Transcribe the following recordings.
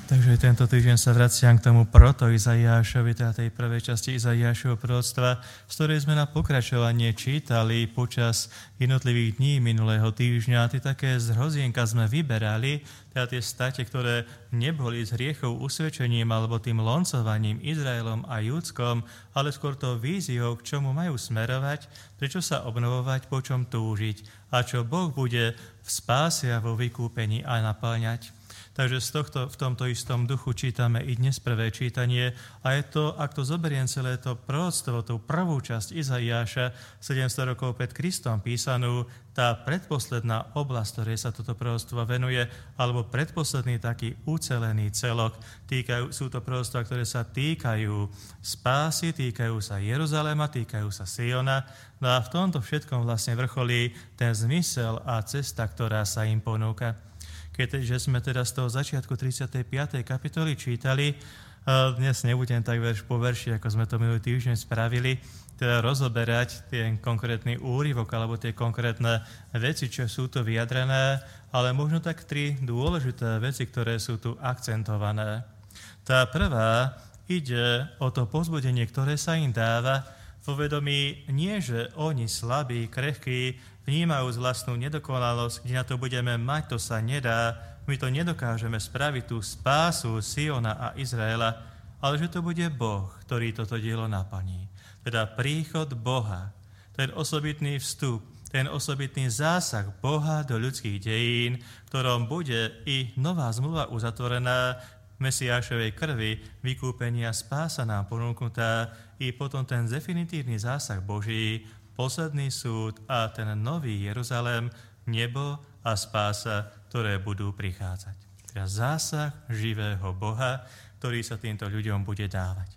Takže tento týždeň sa vraciam k tomu proto Izaiášovi, teda tej prvej časti Izaiášovho proroctva, z ktorej sme na pokračovanie čítali počas jednotlivých dní minulého týždňa. Tie také z hrozienka sme vyberali, teda tie state, ktoré neboli z hriechov usvedčením alebo tým loncovaním Izraelom a Júdskom, ale skôr to víziou, k čomu majú smerovať, prečo sa obnovovať, po čom túžiť a čo Boh bude v spáse a vo vykúpení aj naplňať. Takže v tomto istom duchu čítame i dnes prvé čítanie a je to, ak to zoberiem celé to proroctvo, tú prvú časť Izaiáša 700 rokov pred Kristom písanú, tá predposledná oblasť, ktorej sa toto proroctvo venuje, alebo predposledný taký ucelený celok. Sú to proroctvá, ktoré sa týkajú spásy, týkajú sa Jeruzalema, týkajú sa Siona. No a v tomto všetkom vlastne vrcholí ten zmysel a cesta, ktorá sa im ponúka. Keďže sme teda z toho začiatku 35. kapitoly čítali, dnes nebudem tak verš po verši, ako sme to minulý týždeň spravili, teda rozoberať ten konkrétny úryvok alebo tie konkrétne veci, čo sú tu vyjadrené, ale možno tak tri dôležité veci, ktoré sú tu akcentované. Tá prvá ide o to povzbudenie, ktoré sa im dáva vo vedomí nie, že oni slabí, krehkí, vnímajú vlastnú nedokonalosť, kde na to budeme mať, to sa nedá, my to nedokážeme spraviť, tú spásu Siona a Izraela, ale že to bude Boh, ktorý toto dielo naplní. Teda príchod Boha, ten osobitný vstup, ten osobitný zásah Boha do ľudských dejín, v ktorom bude i nová zmluva uzatvorená, Mesiášovej krvi, vykúpenia, spása nám ponúknutá, i potom ten definitívny zásah Boží, posledný súd a ten nový Jeruzalém, nebo a spása, ktoré budú prichádzať. Teda zásah živého Boha, ktorý sa týmto ľuďom bude dávať.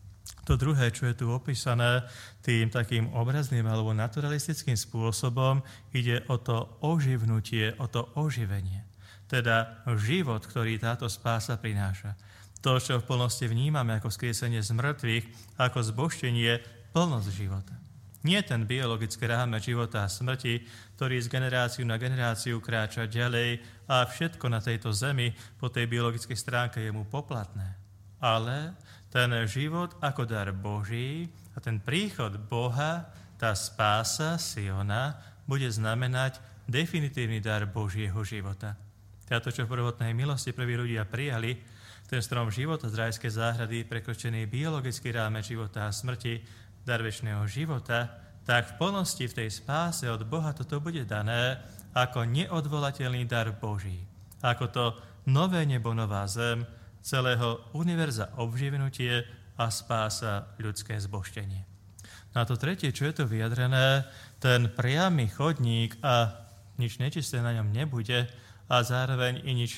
To druhé, čo je tu opísané tým takým obrazným alebo naturalistickým spôsobom, ide o to oživnutie, o to oživenie. Teda život, ktorý táto spása prináša. To, čo v plnosti vnímame ako skriesenie z mŕtvych, ako zbožtenie, plnosť života. Nie ten biologický rámec života a smrti, ktorý z generáciu na generáciu kráča ďalej a všetko na tejto zemi po tej biologickej stránke je mu poplatné. Ale ten život ako dar Boží a ten príchod Boha, tá spása Siona, bude znamenať definitívny dar Božieho života. Teda to, čo v prvotnej milosti prví ľudia prijali, ten strom života z rajskej záhrady, prekročený biologický rámec života a smrti, dar večného života, tak v plnosti v tej spáse od Boha toto bude dané ako neodvolateľný dar Boží. Ako to nové nebo, nová zem, celého univerza obživnutie a spása ľudské zbožtenie. Na to tretie, čo je tu vyjadrené, ten priamy chodník a nič nečisté na ňom nebude a zároveň i nič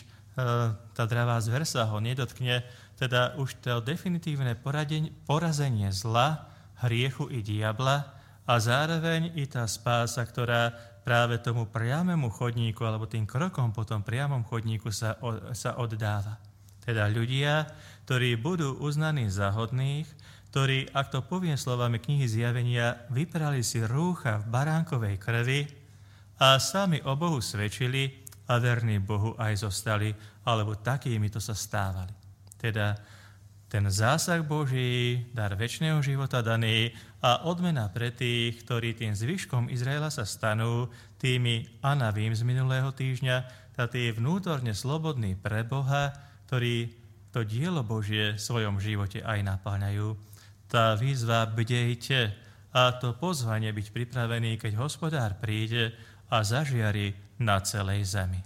tá dravá zver sa ho nedotkne, teda už to definitívne porazenie zla, hriechu i diabla a zároveň i tá spása, ktorá práve tomu priamému chodníku alebo tým krokom po tom priamom chodníku sa oddáva. Teda ľudia, ktorí budú uznaní za hodných, ktorí, ak to poviem slovami knihy Zjavenia, vyprali si rúcha v baránkovej krvi a sami o Bohu svedčili a verní Bohu aj zostali, alebo takými to sa stávali. Teda ten zásah Boží, dar večného života daný a odmena pre tých, ktorí tým zvyškom Izraela sa stanú, tými anavím z minulého týždňa, tá tí vnútorne slobodní pre Boha, ktorí to dielo Božie v svojom živote aj naplňajú. Tá výzva bdejte a to pozvanie byť pripravený, keď Hospodár príde a zažiari na celej zemi.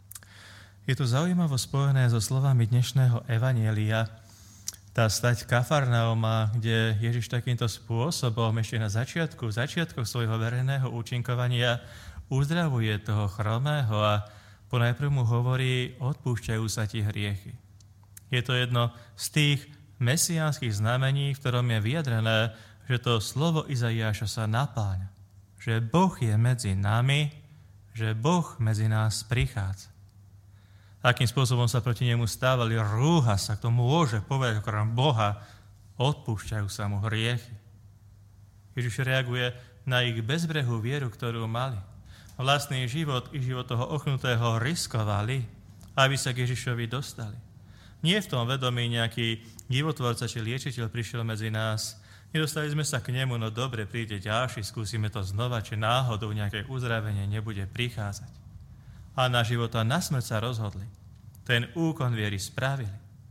Je to zaujímavo spojené so slovami dnešného evanjelia, tá stať Kafarnauma, kde Ježiš takýmto spôsobom ešte na začiatku svojho verejného účinkovania uzdravuje toho chromého a ponajprv mu hovorí, odpúšťajú sa ti hriechy. Je to jedno z tých mesiánskych znamení, v ktorom je vyjadrené, že to slovo Izaiáša sa napáňa. Že Boh je medzi nami, že Boh medzi nás prichádza. Akým spôsobom sa proti nemu stávali, rúha sa, kto môže povedať okrem Boha, odpúšťajú sa mu hriechy. Ježiš reaguje na ich bezbrehú vieru, ktorú mali. Vlastný život i život toho ochnutého riskovali, aby sa k Ježišovi dostali. nie v tom vedomí nejaký divotvorca či liečiteľ prišiel medzi nás. Nedostali sme sa k nemu, no dobre, príde ďalší, skúsime to znova, či náhodou nejaké uzdravenie nebude prichádzať. A na život a na smrť sa rozhodli. Ten úkon viery spravili.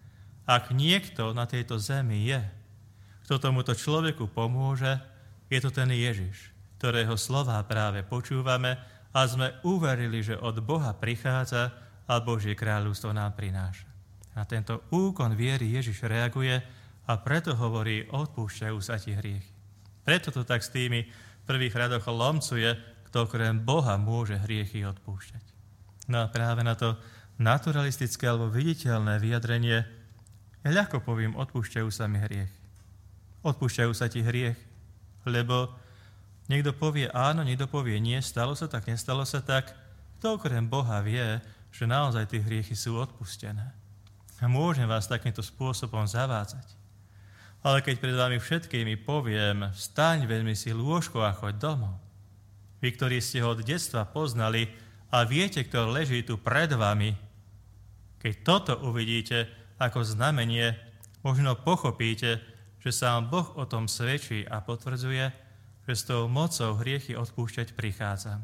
Ak niekto na tejto zemi je, kto tomuto človeku pomôže, je to ten Ježiš, ktorého slová práve počúvame a sme uverili, že od Boha prichádza a Božie kráľovstvo nám prináša. Na tento úkon viery Ježiš reaguje a preto hovorí, odpúšťajú sa ti hriechy. Preto to tak s tými prvých radoch lomcuje, kto okrem Boha môže hriechy odpúšťať. No a práve na to naturalistické alebo viditeľné vyjadrenie ja ľahko poviem, odpúšťajú sa mi hriechy. Odpúšťajú sa ti hriechy, lebo niekto povie áno, niekto povie nie, stalo sa tak, nestalo sa tak. Kto okrem Boha vie, že naozaj tie hriechy sú odpustené. A môžem vás takýmto spôsobom zavádzať. Ale keď pred vami všetkými poviem, vstaň, vezmi si lôžko a choď domov. Vy, ktorí ste ho od detstva poznali a viete, kto leží tu pred vami, keď toto uvidíte ako znamenie, možno pochopíte, že sám Boh o tom svedčí a potvrdzuje, že s tou mocou hriechy odpúšťať prichádza.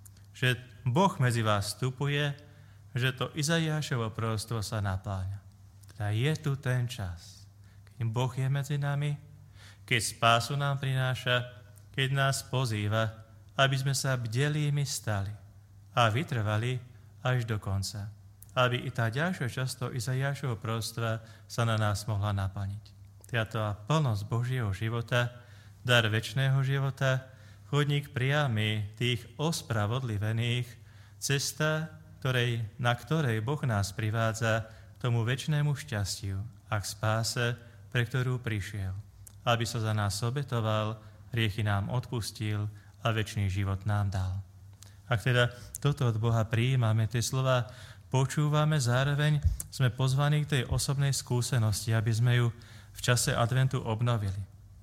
Že Boh medzi vás vstupuje, že to Izaiášovo proroctvo sa napláňa. Teda je tu ten čas, keď Boh je medzi nami, keď spásu nám prináša, keď nás pozýva, aby sme sa bdelými stali a vytrvali až do konca. Aby i tá ďalšia časť Izaiášovho proroctva sa na nás mohla naplniť. Teda tá plnosť Božieho života, dar večného života, chodník priamy tých ospravodlivených, cesta, na ktorej Boh nás privádza k tomu večnému šťastiu a k spáse, pre ktorú prišiel, aby sa za nás obetoval, hriechy nám odpustil a večný život nám dal. Ak teda toto od Boha prijímame, tie slova počúvame, zároveň sme pozvaní k tej osobnej skúsenosti, aby sme ju v čase adventu obnovili.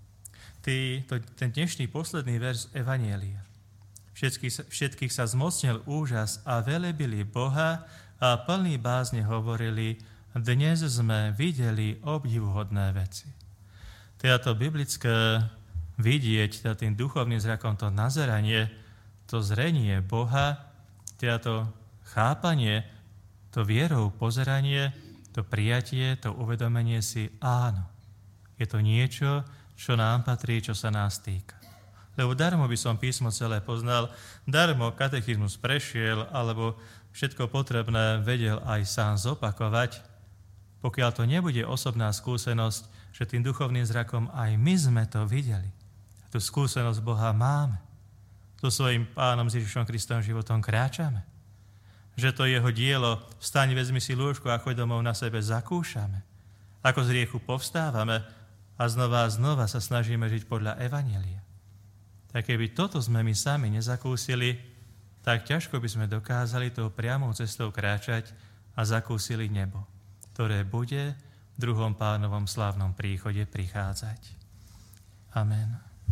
Ten dnešný posledný verš Evanjelia. Všetkých sa zmocnil úžas a velebili Boha a plní bázne hovorili, dnes sme videli obdivuhodné veci. Teda to biblické vidieť, teda tým duchovným zrakom to nazeranie, to zrenie Boha, teda to chápanie, to vierou pozeranie, to prijatie, to uvedomenie si áno. Je to niečo, čo nám patrí, čo sa nás týka. Lebo darmo by som písmo celé poznal, darmo katechizmus prešiel, alebo všetko potrebné vedel aj sám zopakovať, pokiaľ to nebude osobná skúsenosť, že tým duchovným zrakom aj my sme to videli. A tú skúsenosť Boha máme. So svojím Pánom Ježišom Kristom životom kráčame. Že to jeho dielo, vstaň, vezmi si lôžko a choď domov, na sebe zakúšame. Ako z hriechu povstávame a znova sa snažíme žiť podľa Evanjelia. Tak keby toto sme my sami nezakúsili, tak ťažko by sme dokázali tou priamou cestou kráčať a zakúsili nebo, ktoré bude v druhom Pánovom slávnom príchode prichádzať. Amen.